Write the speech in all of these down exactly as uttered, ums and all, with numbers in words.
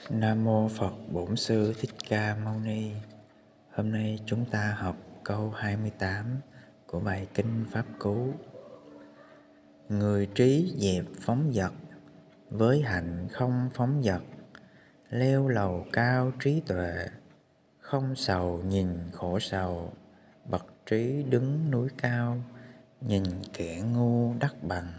Nam Mô Phật Bổn Sư Thích Ca Mâu Ni. Hôm nay chúng ta học câu hai mươi tám của bài Kinh Pháp Cú. Người trí dẹp phóng dật, với hạnh không phóng dật, leo lầu cao trí tuệ, không sầu nhìn khổ sầu, bậc trí đứng núi cao, nhìn kẻ ngu đắc bằng.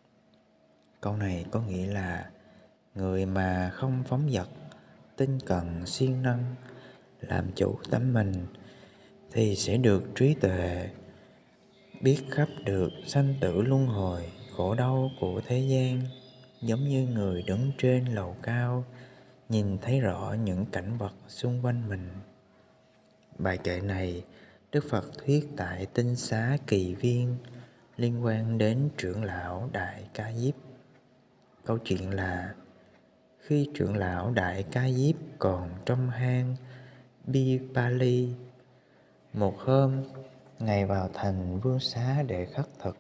Câu này có nghĩa là người mà không phóng dật, tinh cần siêng năng, làm chủ tâm mình thì sẽ được trí tuệ, biết khắp được sanh tử luân hồi, khổ đau của thế gian, giống như người đứng trên lầu cao, nhìn thấy rõ những cảnh vật xung quanh mình. Bài kệ này Đức Phật thuyết tại Tinh Xá Kỳ Viên, liên quan đến trưởng lão Đại Ca Diếp. Câu chuyện là khi trưởng lão Đại Ca Diếp còn trong hang Bipali, một hôm Ngài vào thành Vương Xá để khất thực.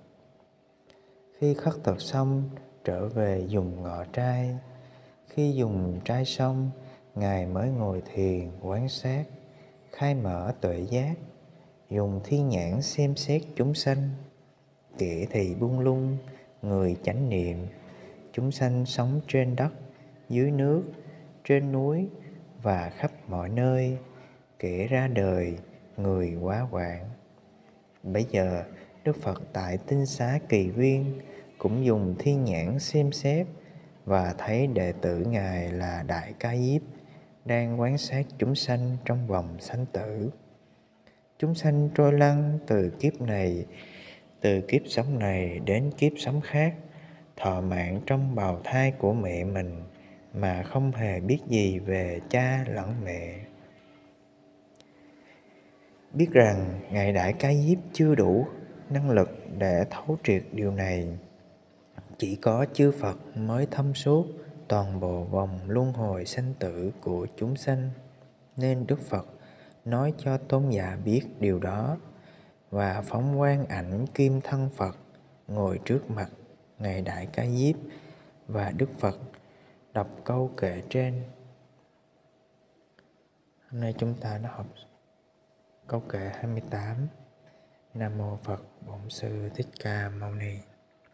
Khi khất thực xong, trở về dùng ngọ trai. Khi dùng trai xong, Ngài mới ngồi thiền quán sát, khai mở tuệ giác, dùng thiên nhãn xem xét chúng sanh. Kẻ thì buông lung, người chánh niệm, chúng sanh sống trên đất, dưới nước, trên núi và khắp mọi nơi, kẻ ra đời, người quá quạng. Bấy giờ Đức Phật tại Tinh Xá Kỳ Viên cũng dùng thiên nhãn xem xét và thấy đệ tử Ngài là Đại Ca Diếp đang quan sát chúng sanh trong vòng sanh tử. Chúng sanh trôi lăn từ kiếp này, từ kiếp sống này đến kiếp sống khác, thọ mạng trong bào thai của mẹ mình mà không hề biết gì về cha lẫn mẹ. Biết rằng Ngài Đại Ca Diếp chưa đủ năng lực để thấu triệt điều này. Chỉ có chư Phật mới thâm suốt toàn bộ vòng luân hồi sanh tử của chúng sanh, nên Đức Phật nói cho tôn giả biết điều đó và phóng quang ảnh kim thân Phật ngồi trước mặt Ngài Đại Ca Diếp, và Đức Phật đọc câu kệ trên. Hôm nay chúng ta đã học câu kệ hai mươi tám. Nam Mô Phật Bổn Sư Thích Ca Mâu Ni.